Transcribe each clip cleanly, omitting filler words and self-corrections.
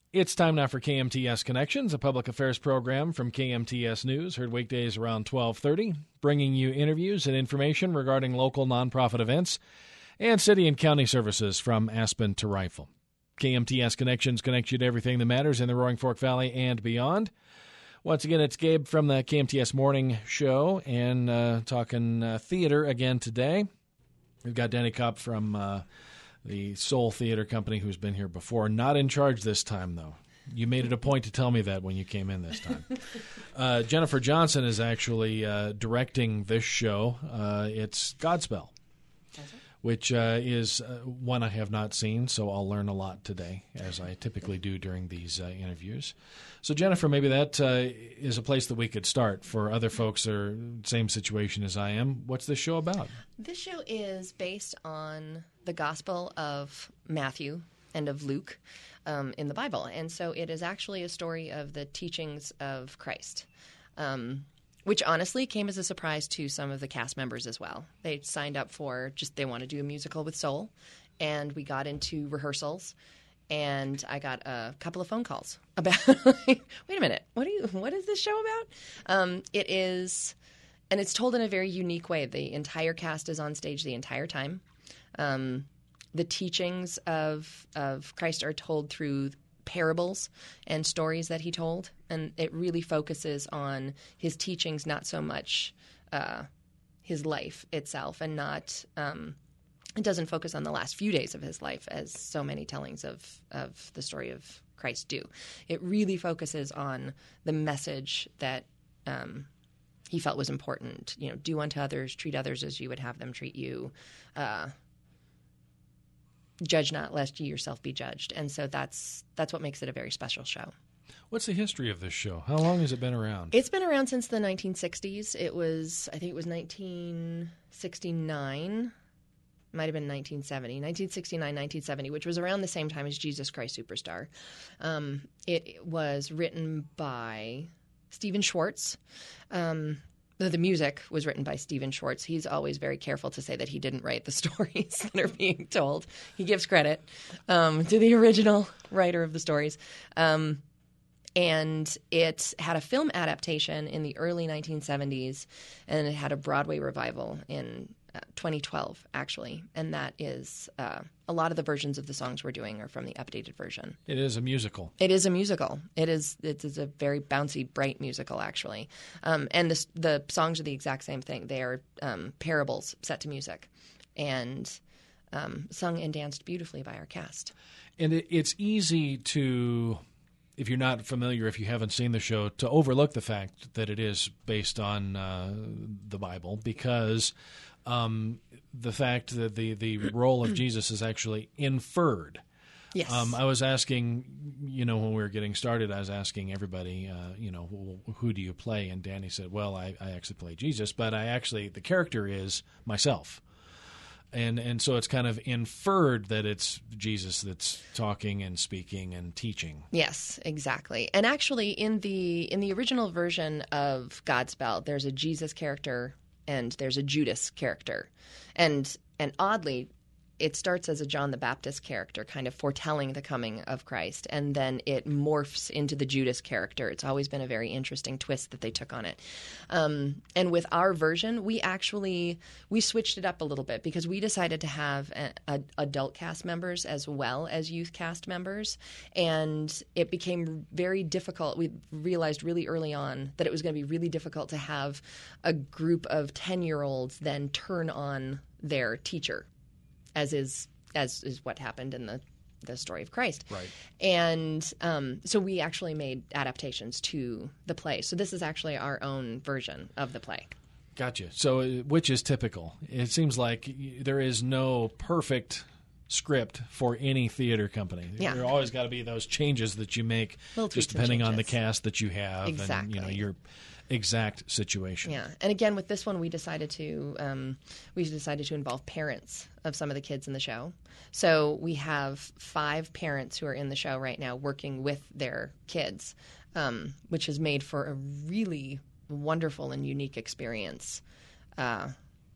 It's time now for KMTS Connections, a public affairs program from KMTS News, heard weekdays around 12:30, bringing you interviews and information regarding local nonprofit events and city and county services from Aspen to Rifle. KMTS Connections connect you to everything that matters in the Roaring Fork Valley and beyond. Once again, it's Gabe from the KMTS Morning Show, and talking theater again today. We've got Danny Kopp from the Soul Theater Company, who's been here before. Not in charge this time, though. You made it a point to tell me that when you came in this time. Jennifer Johnson is actually directing this show. It's Godspell, which is one I have not seen, so I'll learn a lot today, as I typically do during these interviews. So, Jennifer, maybe that is a place that we could start for other folks that are same situation as I am. What's this show about? This show is based on the Gospel of Matthew and of Luke in the Bible. And so it is actually a story of the teachings of Christ, which honestly came as a surprise to some of the cast members as well. They signed up for they want to do a musical with Soul, and we got into rehearsals. And I got a couple of phone calls about, wait a minute, what is this show about? It is, and it's told in a very unique way. The entire cast is on stage the entire time. The teachings of Christ are told through parables and stories that he told, and it really focuses on his teachings, not so much his life itself, and not. It doesn't focus on the last few days of his life as so many tellings of the story of Christ do. It really focuses on the message that he felt was important. You know, do unto others, treat others as you would have them treat you. Judge not, lest ye yourself be judged. And so that's what makes it a very special show. What's the history of this show? How long has it been around? It's been around since the 1960s. I think it was 1969. Might have been 1969, 1970, which was around the same time as Jesus Christ Superstar. It was written by Stephen Schwartz. The music was written by Stephen Schwartz. He's always very careful to say that he didn't write the stories that are being told. He gives credit to the original writer of the stories. And it had a film adaptation in the early 1970s, and it had a Broadway revival in 2012, actually, and that is a lot of the versions of the songs we're doing are from the updated version. It is a musical. It is a musical. It is a very bouncy, bright musical, actually. And the songs are the exact same thing. They are parables set to music, and sung and danced beautifully by our cast. And it's easy to, if you're not familiar, if you haven't seen the show, to overlook the fact that it is based on the Bible, because the fact that the role of Jesus is actually inferred. Yes. I was asking, when we were getting started, I was asking everybody, who do you play? And Danny said, well, I actually play Jesus, but the character is myself. And so it's kind of inferred that it's Jesus that's talking and speaking and teaching. Yes, exactly. And actually, in the original version of Godspell, there's a Jesus character and there's a Judas character, and oddly, it starts as a John the Baptist character, kind of foretelling the coming of Christ, and then it morphs into the Judas character. It's always been a very interesting twist that they took on it. And with our version, we switched it up a little bit because we decided to have adult cast members as well as youth cast members, and it became very difficult. We realized really early on that it was going to be really difficult to have a group of 10-year-olds then turn on their teacher, as is what happened in the story of Christ. Right. And so we actually made adaptations to the play. So this is actually our own version of the play. Gotcha. So which is typical? It seems like there is no perfect script for any theater company. Yeah. There always got to be those changes that you make just depending on the cast that you have. Exactly. And, your exact situation. Yeah. And again, with this one, we decided to involve parents of some of the kids in the show. So we have 5 parents who are in the show right now working with their kids, which has made for a really wonderful and unique experience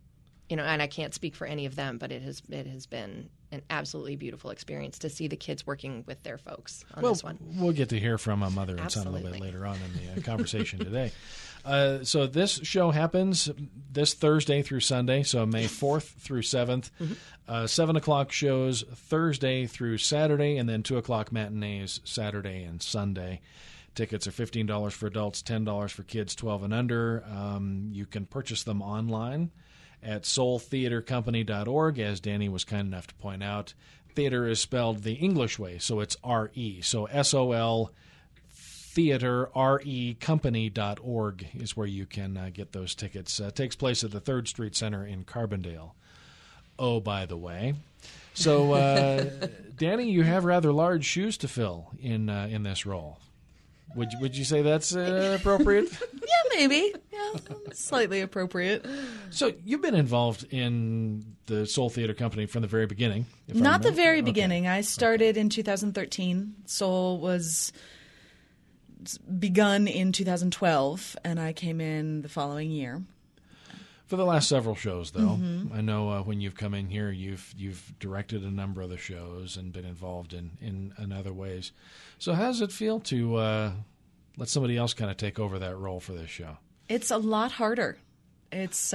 and I can't speak for any of them, but it has been an absolutely beautiful experience to see the kids working with their folks on this one. We'll get to hear from a mother and son a little bit later on in the conversation today. So this show happens this Thursday through Sunday, so May 4th through 7th. 7 o'clock shows Thursday through Saturday, and then 2 o'clock matinees Saturday and Sunday. Tickets are $15 for adults, $10 for kids 12 and under. You can purchase them online at soultheatercompany.org, as Danny was kind enough to point out. Theater is spelled the English way, so it's R-E. So S-O-L Theater, R-E, company.org is where you can get those tickets. It takes place at the 3rd Street Center in Carbondale. Oh, by the way. So, Danny, you have rather large shoes to fill in this role. Would you say that's appropriate? Yeah, maybe. Yeah, slightly appropriate. So you've been involved in the Soul Theater Company from the very beginning. Not the very beginning. I started in 2013. Soul was begun in 2012, and I came in the following year. For the last several shows, though, I know when you've come in here, you've directed a number of the shows and been involved in other ways. So how does it feel to let somebody else kind of take over that role for this show? It's a lot harder. It's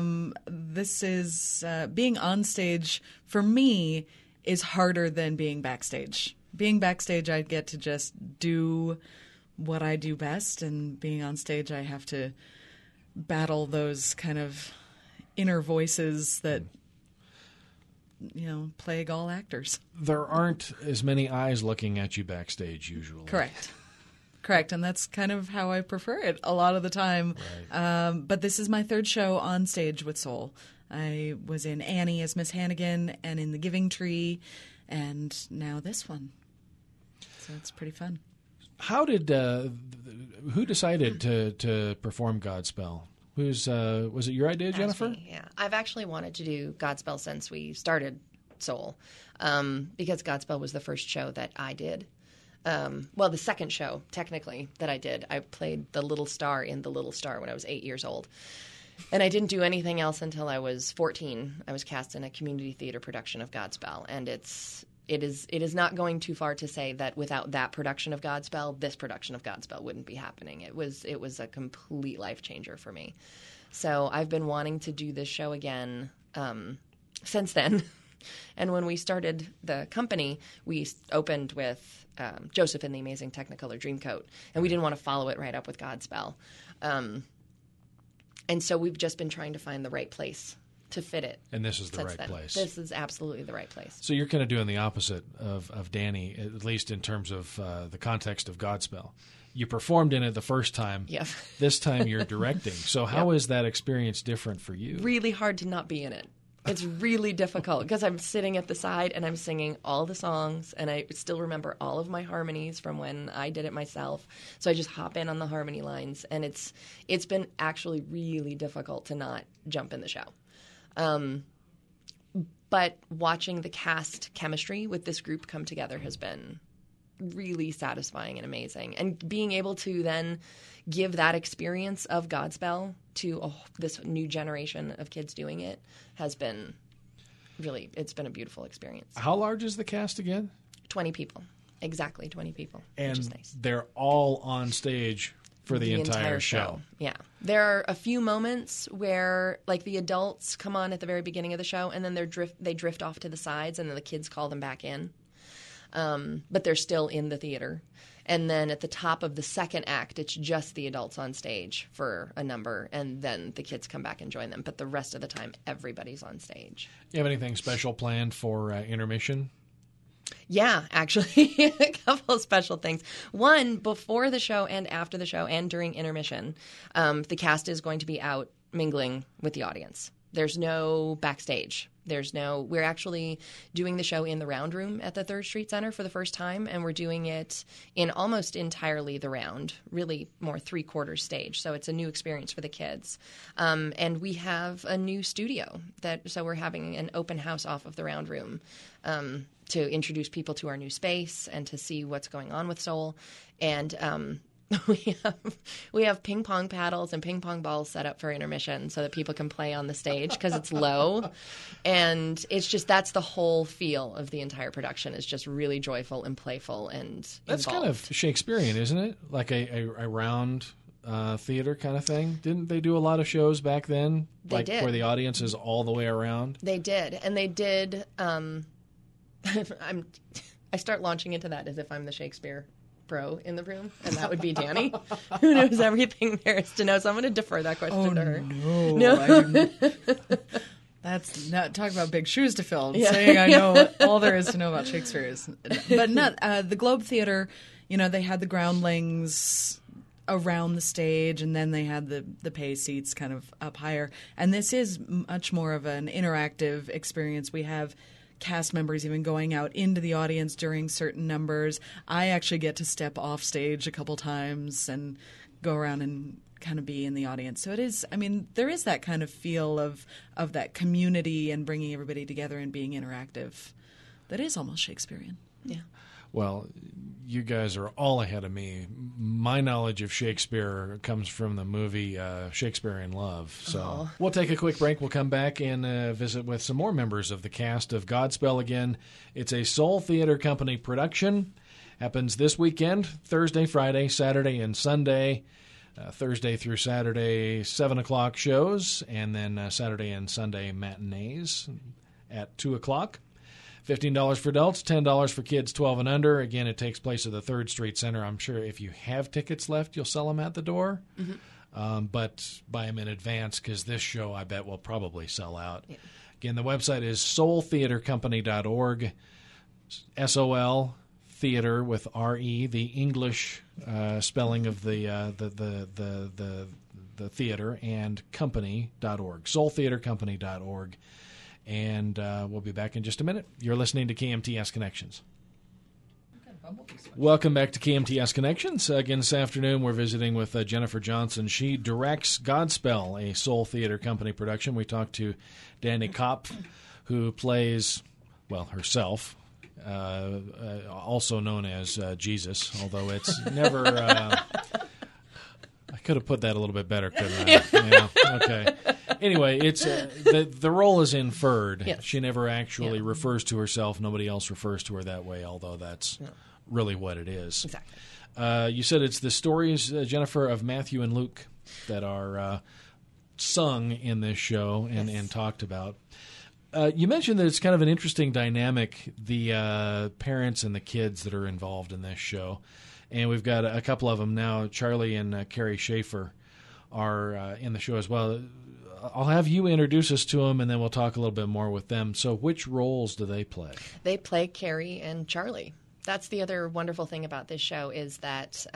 being on stage for me is harder than being backstage. Being backstage, I get to just do what I do best, and being on stage, I have to battle those kind of inner voices that plague all actors. There aren't as many eyes looking at you backstage usually. Correct, and that's kind of how I prefer it a lot of the time. Right. But this is my 3rd show on stage with Soul. I was in Annie as Miss Hannigan and in The Giving Tree, and now this one. So it's pretty fun. How did who decided to perform Godspell? Was it your idea, Jennifer? Me, yeah, I've actually wanted to do Godspell since we started Soul, because Godspell was the first show that I did. Well, the second show technically that I did. I played the little star in The Little Star when I was 8 years old, and I didn't do anything else until I was 14. I was cast in a community theater production of Godspell, and it is not going too far to say that without that production of Godspell, this production of Godspell wouldn't be happening. It was a complete life changer for me. So I've been wanting to do this show again since then. And when we started the company, we opened with Joseph and the Amazing Technicolor Dreamcoat, and we didn't want to follow it right up with Godspell. And so we've just been trying to find the right place to fit it. And this is the right place. This is absolutely the right place. So you're kind of doing the opposite of Danny, at least in terms of the context of Godspell. You performed in it the first time. Yep. This time you're directing. So how is that experience different for you? Really hard to not be in it. It's really difficult because I'm sitting at the side and I'm singing all the songs, and I still remember all of my harmonies from when I did it myself. So I just hop in on the harmony lines, and it's been actually really difficult to not jump in the show. But watching the cast chemistry with this group come together has been really satisfying and amazing. And being able to then give that experience of Godspell to this new generation of kids doing it has been it's been a beautiful experience. How large is the cast again? 20 people. Exactly 20 people, and which is nice. They're all on stage for the entire show. Yeah. There are a few moments where, like, the adults come on at the very beginning of the show, and then they drift off to the sides, and then the kids call them back in. But they're still in the theater. And then at the top of the second act, it's just the adults on stage for a number, and then the kids come back and join them. But the rest of the time, everybody's on stage. You have anything special planned for intermission? Yeah, actually, a couple of special things. One, before the show and after the show and during intermission, the cast is going to be out mingling with the audience. There's no backstage. We're actually doing the show in the Round Room at the 3rd Street Center for the first time, and we're doing it in almost entirely the round, really more 3/4 stage. So it's a new experience for the kids. And we have a new studio so we're having an open house off of the Round Room to introduce people to our new space and to see what's going on with Soul. And We have ping pong paddles and ping pong balls set up for intermission so that people can play on the stage because it's low, and it's just that's the whole feel of the entire production is just really joyful and playful and That's involved. kind of Shakespearean, isn't it? Like a round theater kind of thing. Didn't they do a lot of shows back then? They like did. Where the audience is all the way around? They did, and they did. I start launching into that as if I'm the Shakespeare pro in the room, and that would be Danny, who knows everything there is to know. So I'm going to defer that question to her. No. That's not talk about big shoes to fill. Yeah. Saying I know all there is to know about Shakespeare is, but not the Globe Theater. They had the groundlings around the stage, and then they had the pay seats kind of up higher. And this is much more of an interactive experience. We have cast members even going out into the audience during certain numbers. I actually get to step off stage a couple times and go around and kind of be in the audience. So it is, there is that kind of feel of that community and bringing everybody together and being interactive that is almost Shakespearean. Yeah. Well, you guys are all ahead of me. My knowledge of Shakespeare comes from the movie Shakespeare in Love. So We'll take a quick break. We'll come back and visit with some more members of the cast of Godspell again. It's a Soul Theater Company production. Happens this weekend, Thursday, Friday, Saturday, and Sunday. Thursday through Saturday, 7 o'clock shows, and then Saturday and Sunday matinees at 2 o'clock. $15 for adults, $10 for kids 12 and under. Again, it takes place at the 3rd Street Center. I'm sure if you have tickets left, you'll sell them at the door. Mm-hmm. But buy them in advance because this show, I bet, will probably sell out. Yeah. Again, the website is soultheatercompany.org. SOL Theater with R-E, the English spelling of the theater, and company.org. soultheatercompany.org. And we'll be back in just a minute. You're listening to KMTS Connections. Welcome back to KMTS Connections. Again, this afternoon we're visiting with Jennifer Johnson. She directs Godspell, a Soul Theater Company production. We talked to Danny Kopp, who plays, herself, also known as Jesus, although it's never... I could have put that a little bit better, couldn't I? Yeah. Okay. Anyway, it's the role is inferred. Yes. She never actually refers to herself. Nobody else refers to her that way, although that's really what it is. Exactly. You said it's the stories, Jennifer, of Matthew and Luke that are sung in this show and talked about. You mentioned that it's kind of an interesting dynamic, the parents and the kids that are involved in this show. And we've got a couple of them now. Charlie and Carrie Schaefer are in the show as well. I'll have you introduce us to them, and then we'll talk a little bit more with them. So which roles do they play? They play Carrie and Charlie. That's the other wonderful thing about this show is that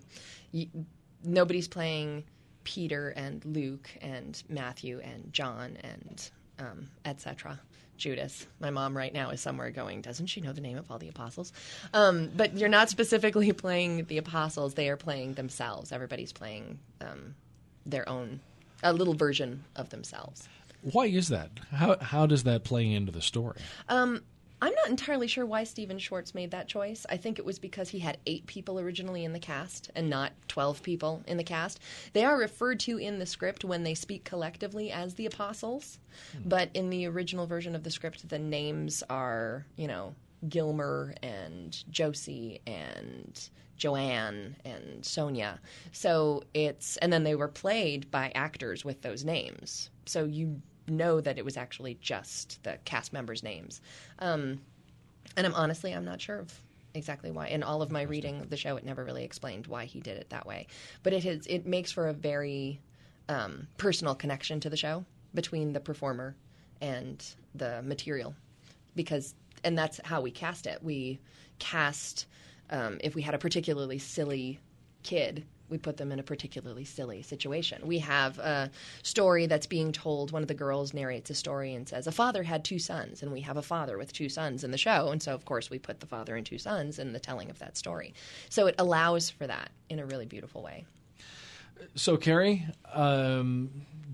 nobody's playing Peter and Luke and Matthew and John and etc. Judas. My mom right now is somewhere going, doesn't she know the name of all the apostles? But you're not specifically playing the apostles. They are playing themselves. Everybody's playing their own, a little version of themselves. Why is that? How does that play into the story? I'm not entirely sure why Stephen Schwartz made that choice. I think it was because he had 8 people originally in the cast and not 12 people in the cast. They are referred to in the script when they speak collectively as the apostles, but in the original version of the script, the names are, Gilmer and Josie and Joanne and Sonia. So and then they were played by actors with those names. So you know that it was actually just the cast members' names. And I'm not sure of exactly why. In all of my reading of the show, it never really explained why he did it that way. But it makes for a very personal connection to the show between the performer and the material. And that's how we cast it. We cast, if we had a particularly silly kid, we put them in a particularly silly situation. We have a story that's being told. One of the girls narrates a story and says, a father had 2 sons, and we have a father with 2 sons in the show. And so, of course, we put the father and 2 sons in the telling of that story. So it allows for that in a really beautiful way. So, Carrie,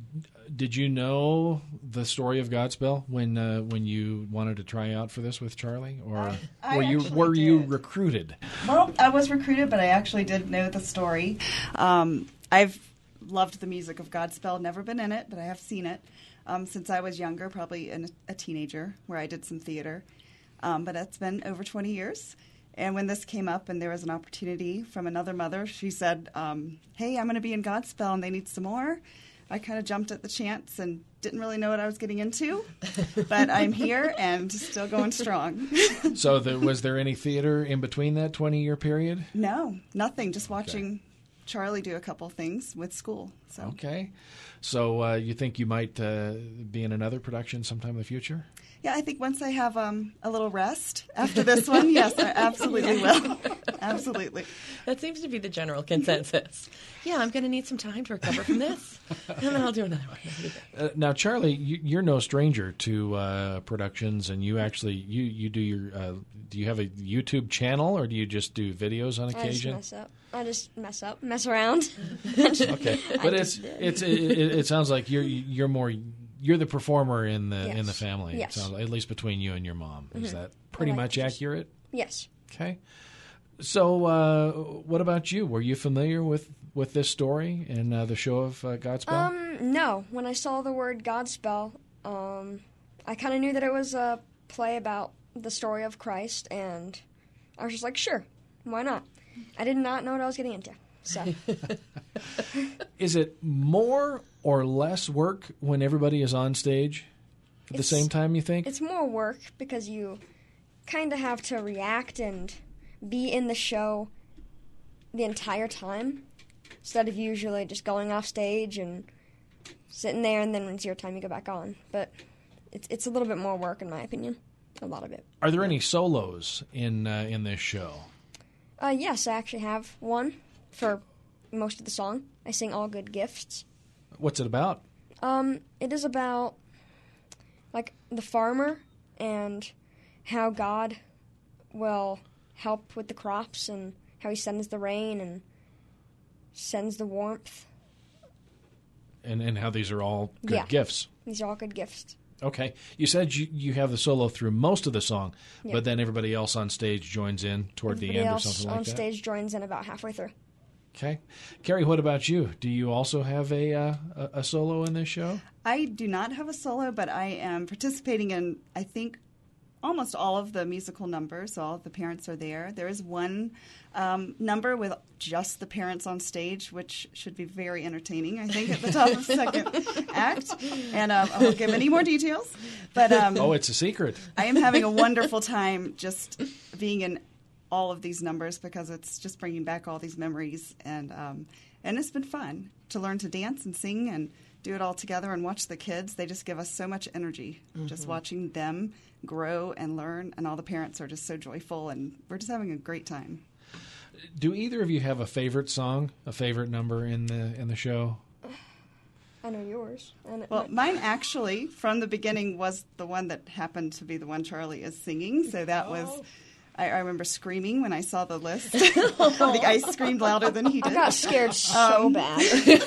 Did you know the story of Godspell when you wanted to try out for this with Charlie, or were you recruited? Well, I was recruited, but I actually did know the story. I've loved the music of Godspell. Never been in it, but I have seen it since I was younger, probably a teenager, where I did some theater. But it's been over 20 years. And when this came up and there was an opportunity from another mother, she said, hey, I'm going to be in Godspell and they need some more. I kind of jumped at the chance and didn't really know what I was getting into, but I'm here and still going strong. So was there any theater in between that 20-year period? No, nothing. Just watching Charlie do a couple things with school. So. Okay. So you think you might be in another production sometime in the future? Yeah, I think once I have a little rest after this one, yes, I absolutely will. Absolutely. That seems to be the general consensus. Yeah, I'm going to need some time to recover from this, and then I'll do another one. Now, Charlie, you're no stranger to productions, and you actually you do your. Do you have a YouTube channel, or do you just do videos on occasion? I just mess up, mess around. Okay, but it sounds like you're more. You're the performer in the family. Yes. It sounds, at least between you and your mom. Is that pretty much accurate? Yes. Okay. So, what about you? Were you familiar with this story and the show of Godspell? No. When I saw the word Godspell, I kind of knew that it was a play about the story of Christ, and I was just like, sure, why not? I did not know what I was getting into. So, is it more or less work when everybody is on stage at the same time, you think? It's more work because you kind of have to react and be in the show the entire time instead of usually just going off stage and sitting there, and then when it's your time you go back on. But it's a little bit more work in my opinion, a lot of it. Are there any solos in this show? Yes, I actually have one for most of the song. I sing All Good Gifts. What's it about? It is about like the farmer and how God will help with the crops and how he sends the rain and sends the warmth. And how these are all good gifts. These are all good gifts. Okay. You said you have the solo through most of the song, but then everybody else on stage joins in toward the end or something like that? Everybody else on stage joins in about halfway through. Okay. Carrie, what about you? Do you also have a solo in this show? I do not have a solo, but I am participating in, I think, almost all of the musical numbers. All of the parents are there. There is one number with just the parents on stage, which should be very entertaining, I think, at the top of the second act. And I won't give any more details. But it's a secret. I am having a wonderful time just being in all of these numbers because it's just bringing back all these memories. And it's been fun to learn to dance and sing and do it all together and watch the kids. They just give us so much energy, just watching them grow and learn, and all the parents are just so joyful, and we're just having a great time. Do either of you have a favorite song, a favorite number in the show? I know yours. Well, mine actually, from the beginning, was the one that happened to be the one Charlie is singing, so that was... I remember screaming when I saw the list. I think I screamed louder than he did. I got scared so bad.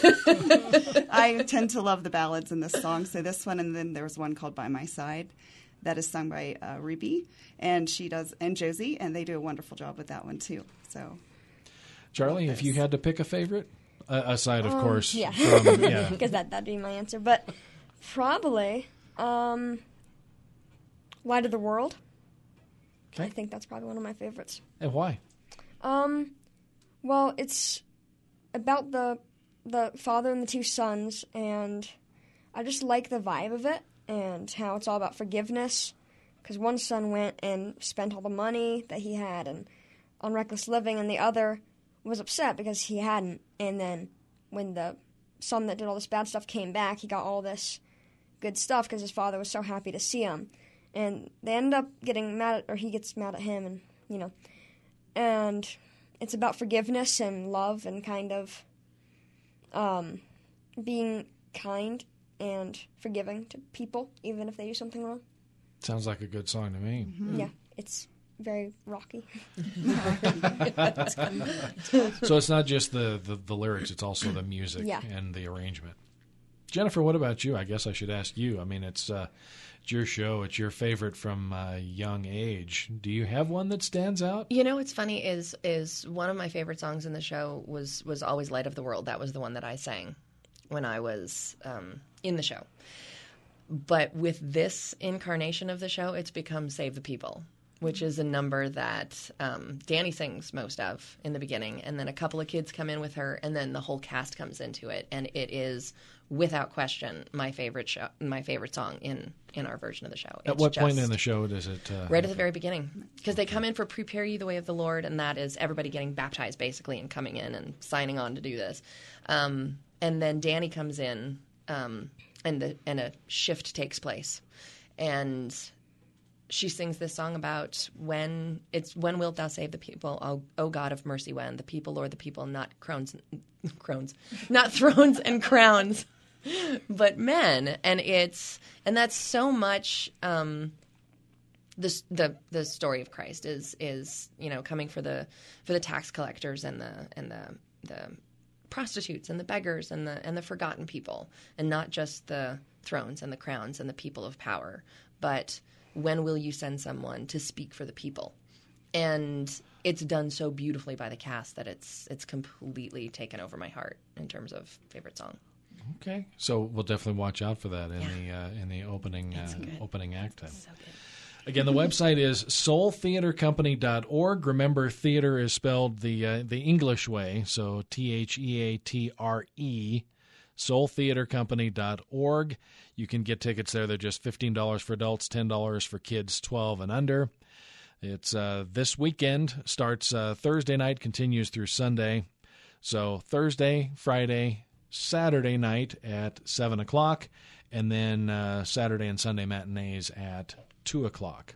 I tend to love the ballads in this song, so this one, and then there was one called By My Side that is sung by Ruby, and Josie, and they do a wonderful job with that one too. So, Charlie, if you had to pick a favorite, aside, of course, because that'd be my answer, but probably Light of the World. Okay. I think that's probably one of my favorites. And why? Well, it's about the father and the two sons, and I just like the vibe of it and how it's all about forgiveness, because one son went and spent all the money that he had and on reckless living, and the other was upset because he hadn't. And then when the son that did all this bad stuff came back, he got all this good stuff because his father was so happy to see him. And they end up getting mad or he gets mad at him, and, and it's about forgiveness and love and kind of being kind and forgiving to people, even if they do something wrong. Sounds like a good song to me. Mm-hmm. Yeah, it's very rocky. So it's not just the lyrics, it's also the music Yeah. and the arrangement. Jennifer, what about you? I guess I should ask you. I mean, it's your show. It's your favorite from a young age. Do you have one that stands out? You know, what's funny is one of my favorite songs in the show was always Light of the World. That was the one that I sang when I was in the show. But with this incarnation of the show, it's become Save the People, which is a number that Danny sings most of in the beginning. And then a couple of kids come in with her, and then the whole cast comes into it. And it is, without question, my favorite song in our version of the show. At what point in the show does it? Right at the very beginning. Because they come in for Prepare You the Way of the Lord, and that is everybody getting baptized, basically, and coming in and signing on to do this. And then Danny comes in, and a shift takes place. And she sings this song about when wilt thou save the people, O God of mercy, when the people, Lord, the people, not not thrones and crowns, but men. And that's so much the story of Christ is coming for the tax collectors and the prostitutes and the beggars and the forgotten people, and not just the thrones and the crowns and the people of power, but when will you send someone to speak for the people? And it's done so beautifully by the cast that it's completely taken over my heart in terms of favorite song. Okay, so we'll definitely watch out for that in the opening act. So good. Again, the website is soultheatrecompany.org. Remember, theater is spelled the English way, so THEATRE. soultheatrecompany.org. You can get tickets there. They're just $15 for adults, $10 for kids 12 and under. It's this weekend, starts Thursday night, continues through Sunday. So Thursday, Friday, Saturday night at 7 o'clock, and then Saturday and Sunday matinees at 2 o'clock.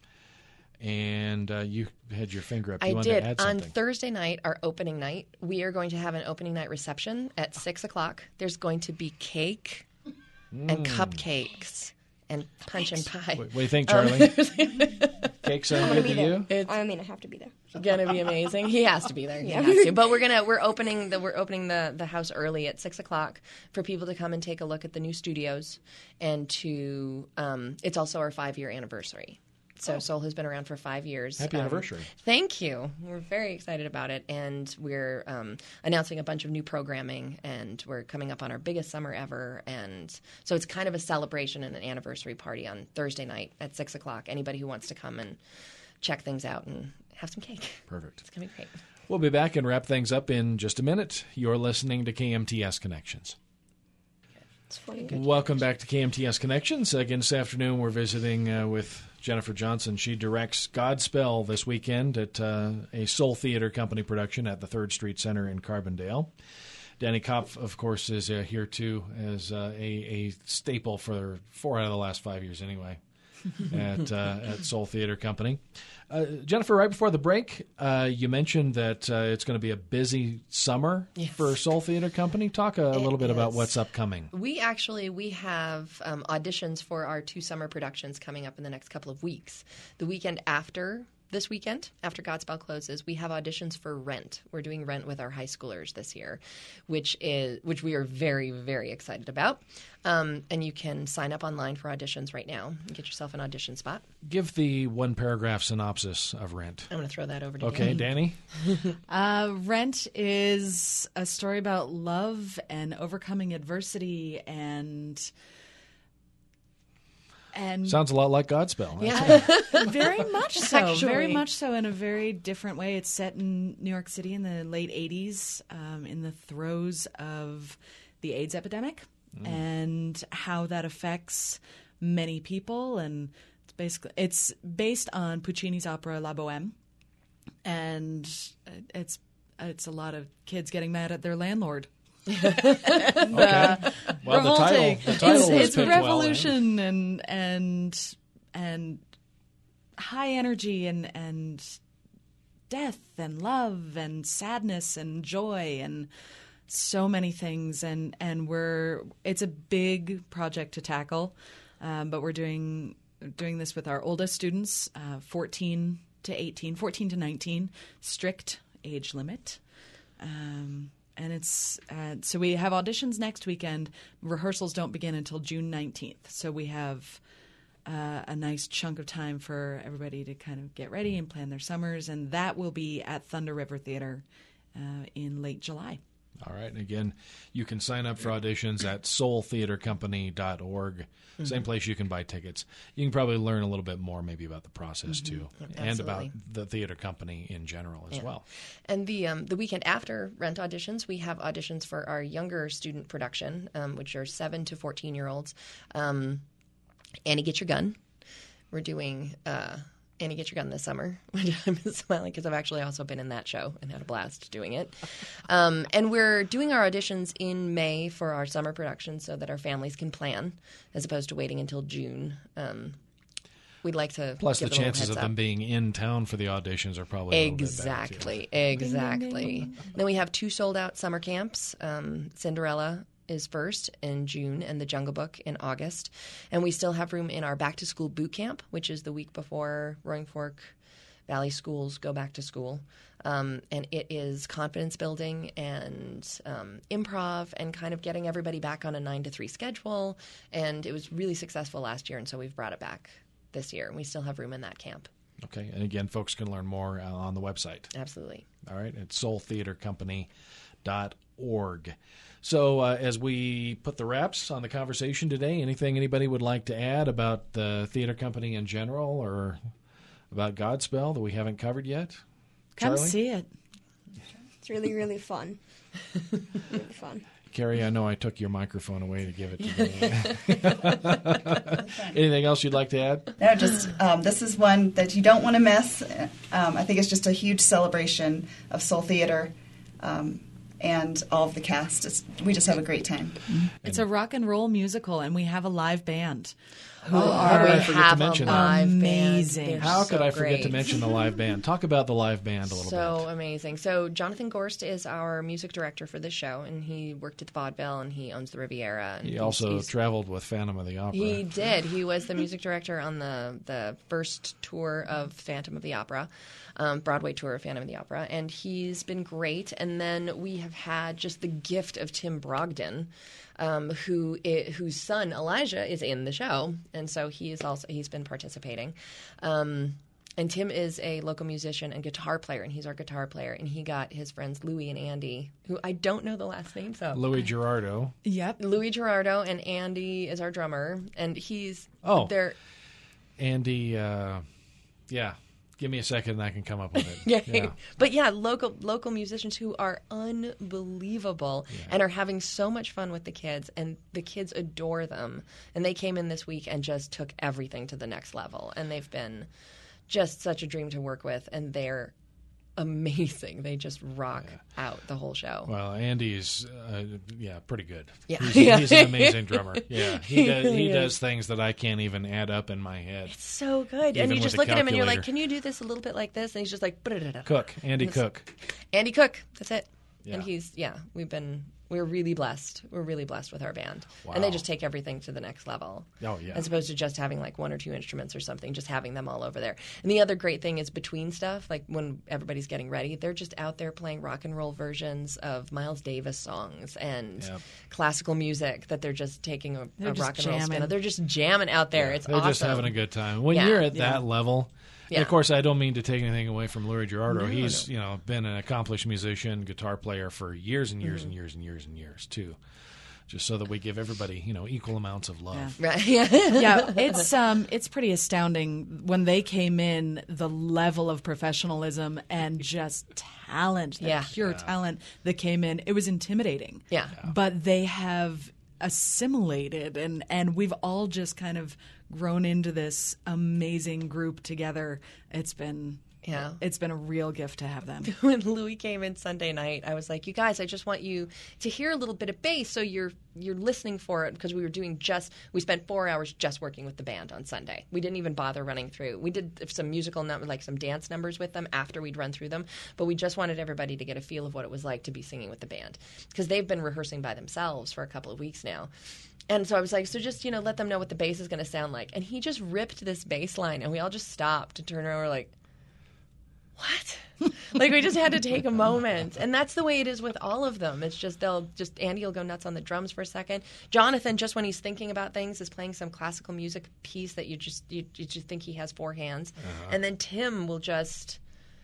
And you had your finger up. You wanted did. To add something. On Thursday night, our opening night, we are going to have an opening night reception at 6 o'clock. There's going to be cake and cupcakes and punch and pie. What do you think, Charlie? Cake sound good to you? I mean, I have to be there. Gonna be amazing. He has to be there. He Yeah. has to. But we're opening the house early at 6 o'clock for people to come and take a look at the new studios, and to it's also our 5-year anniversary. So Soul has been around for 5 years. Happy anniversary. Thank you. We're very excited about it, and we're announcing a bunch of new programming, and we're coming up on our biggest summer ever. And so it's kind of a celebration and an anniversary party on Thursday night at 6 o'clock. Anybody who wants to come and check things out and have some cake. Perfect. It's going to be great. We'll be back and wrap things up in just a minute. You're listening to KMTS Connections. It's funny. Welcome back to KMTS Connections. Again, this afternoon we're visiting with Jennifer Johnson. She directs Godspell this weekend at a Soul Theater Company production at the 3rd Street Center in Carbondale. Danny Kopf, of course, is here too as a staple for 4 out of the last 5 years anyway at Soul Theater Company. Jennifer, right before the break, you mentioned that it's going to be a busy summer for Soul Theater Company. Talk a little bit about what's upcoming. We have auditions for our 2 summer productions coming up in the next couple of weeks. The weekend after this weekend, after Godspell closes, we have auditions for Rent. We're doing Rent with our high schoolers this year, which we are very, very excited about. And you can sign up online for auditions right now and get yourself an audition spot. Give the 1-paragraph synopsis of Rent. I'm going to throw that over to Okay, Danny? Rent is a story about love and overcoming adversity and Sounds a lot like Godspell. Yeah. very much so. Actually. Very much so in a very different way. It's set in New York City in the late 80s, in the throes of the AIDS epidemic and how that affects many people. And it's based on Puccini's opera La Bohème. And it's a lot of kids getting mad at their landlord. Okay. Well, revolting. The title It's was revolution and high energy and death and love and sadness and joy and so many things. And it's a big project to tackle, but we're doing this with our oldest students, 14 to 19, strict age limit. And it's so we have auditions next weekend. Rehearsals don't begin until June 19th. So we have a nice chunk of time for everybody to kind of get ready and plan their summers. And that will be at Thunder River Theater in late July. All right. And again, you can sign up for auditions at soultheatercompany.org. Same place you can buy tickets. You can probably learn a little bit more maybe about the process too, and about the theater company in general as well. And the weekend after Rent auditions, we have auditions for our younger student production, which are 7 to 14-year-olds. Annie, Get Your Gun. We're doing Annie, Get Your Gun this summer, which I'm smiling because I've actually also been in that show and had a blast doing it. And we're doing our auditions in May for our summer production so that our families can plan as opposed to waiting until June. We'd like to Plus give the them a chances heads of up. them being in town for the auditions are probably a little bit better, too. Exactly. Then we have 2 sold-out summer camps. Cinderella is first in June and the Jungle Book in August. And we still have room in our back-to-school boot camp, which is the week before Roaring Fork Valley schools go back to school. And it is confidence building and improv and kind of getting everybody back on a 9 to 3 schedule. And it was really successful last year, and so we've brought it back this year. And we still have room in that camp. Okay. And again, folks can learn more on the website. Absolutely. All right. It's soultheatercompany.org. So as we put the wraps on the conversation today, anything anybody would like to add about the theater company in general or about Godspell that we haven't covered yet? Come Charlie? see it. It's really, really fun. Really fun. Carrie, I know I took your microphone away to give it to me. Anything else you'd like to add? No, just this is one that you don't want to miss. I think it's just a huge celebration of Soul Theater and all of the cast. We just have a great time. It's a rock and roll musical, and we have a live band. How did I forget to have mention a that? live Amazing. band. They're How could so I forget to great. mention the live band? Talk about the live band a little So bit. amazing. So Jonathan Gorst is our music director for this show, and he worked at the Vaudeville, and he owns the Riviera. And He also traveled with Phantom of the Opera. He did. He was the music director on the first tour of Phantom of the Opera, Broadway tour of Phantom of the Opera, and he's been great. And then we have had just the gift of Tim Brogdon, whose son Elijah is in the show, and so he's been participating. And Tim is a local musician and guitar player, and he's our guitar player. And he got his friends Louie and Andy, who I don't know the last names of. Louis Gerardo. Yep. Louie Gerardo, and Andy is our drummer, and they're Andy, yeah. Give me a second and I can come up with it. yeah. But yeah, local musicians who are unbelievable and are having so much fun with the kids, and the kids adore them. And they came in this week and just took everything to the next level, and they've been just such a dream to work with, and they're amazing. They just rock out the whole show. Well, Andy's, pretty good. Yeah. He's an amazing drummer. Yeah, he does things that I can't even add up in my head. It's so good. Even And you with just a look at him and you're like, calculator. can you do this a little bit like this? And he's just like, Cook, Andy Cook. Andy Cook. That's it. Yeah. And we're really blessed. We're really blessed with our band. Wow. And they just take everything to the next level. Oh, yeah. As opposed to just having like 1 or 2 instruments or something, just having them all over there. And the other great thing is between stuff, like when everybody's getting ready, they're just out there playing rock and roll versions of Miles Davis songs and classical music that they're just taking a just rock and roll spin jamming. on. They're just jamming out there. It's They're awesome. just having a good time. When Yeah. you're at that level, and Yeah. of course, I don't mean to take anything away from Louis Gerardo. He's been an accomplished musician, guitar player for years and years and years and years and years too. Just so that we give everybody equal amounts of love. Right. Yeah. Yeah, it's pretty astounding when they came in, the level of professionalism and just talent, pure talent that came in. It was intimidating. Yeah. But they have assimilated, and we've all just kind of grown into this amazing group together. It's been a real gift to have them. When Louis came in Sunday night, I was like, you guys, I just want you to hear a little bit of bass so you're listening for it, because we spent 4 hours just working with the band on Sunday. We didn't even bother running through. We did some musical numbers, like some dance numbers with them after we'd run through them, but we just wanted everybody to get a feel of what it was like to be singing with the band, because they've been rehearsing by themselves for a couple of weeks now. And so I was like, so just, let them know what the bass is going to sound like. And he just ripped this bass line, and we all just stopped and turned around and were like, what? Like, we just had to take a moment. And that's the way it is with all of them. It's just Andy will go nuts on the drums for a second. Jonathan, just when he's thinking about things, is playing some classical music piece that you just think he has four hands. And then Tim will just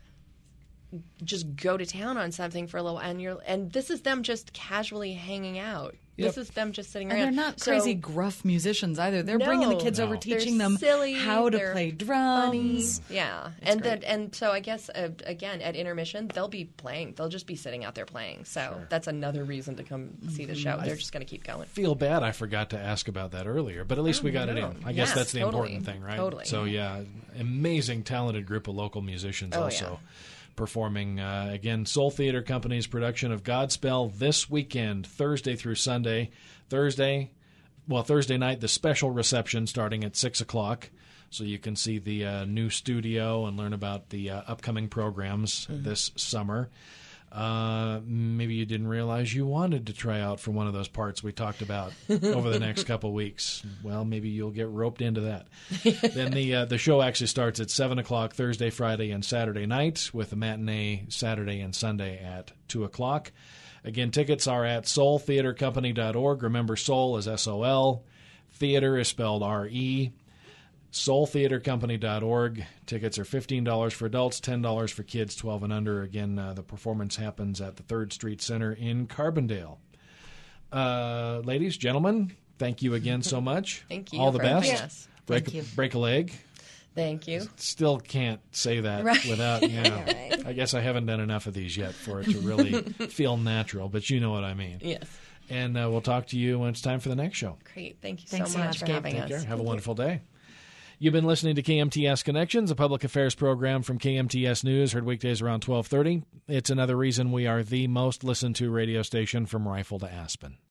go to town on something for a little, and this is them just casually hanging out. This is them just sitting around. And they're not crazy gruff musicians either. They're bringing the kids over, teaching them how to play drums. Funny. Yeah, and so I guess again at intermission they'll be playing. They'll just be sitting out there playing. So that's another reason to come see the show. They're just going to keep going. Feel bad I forgot to ask about that earlier, but at least we got it in. I guess that's the important thing, right? Totally. So amazing, talented group of local musicians also. Performing, again, Soul Theater Company's production of Godspell this weekend, Thursday through Sunday. Thursday night, the special reception starting at 6 o'clock, so you can see the new studio and learn about the upcoming programs this summer. Maybe you didn't realize you wanted to try out for one of those parts we talked about over the next couple weeks. Well, maybe you'll get roped into that. Then the show actually starts at 7 o'clock Thursday, Friday, and Saturday night, with a matinee Saturday and Sunday at 2 o'clock. Again, tickets are at soultheatercompany.org. Remember, soul is S-O-L. Theater is spelled R-E. soultheatercompany.org. Tickets are $15 for adults, $10 for kids 12 and under. Again, the performance happens at the 3rd Street Center in Carbondale. Ladies, gentlemen, thank you again so much. Thank you. All the best. Yes. Break a leg. Thank you. Still can't say that without, Right. I guess I haven't done enough of these yet for it to really feel natural, but you know what I mean. Yes. And we'll talk to you when it's time for the next show. Great. Thank you Thanks so so much for much, having Take us. care. Have a wonderful day. You've been listening to KMTS Connections, a public affairs program from KMTS News, heard weekdays around 12:30. It's another reason we are the most listened to radio station from Rifle to Aspen.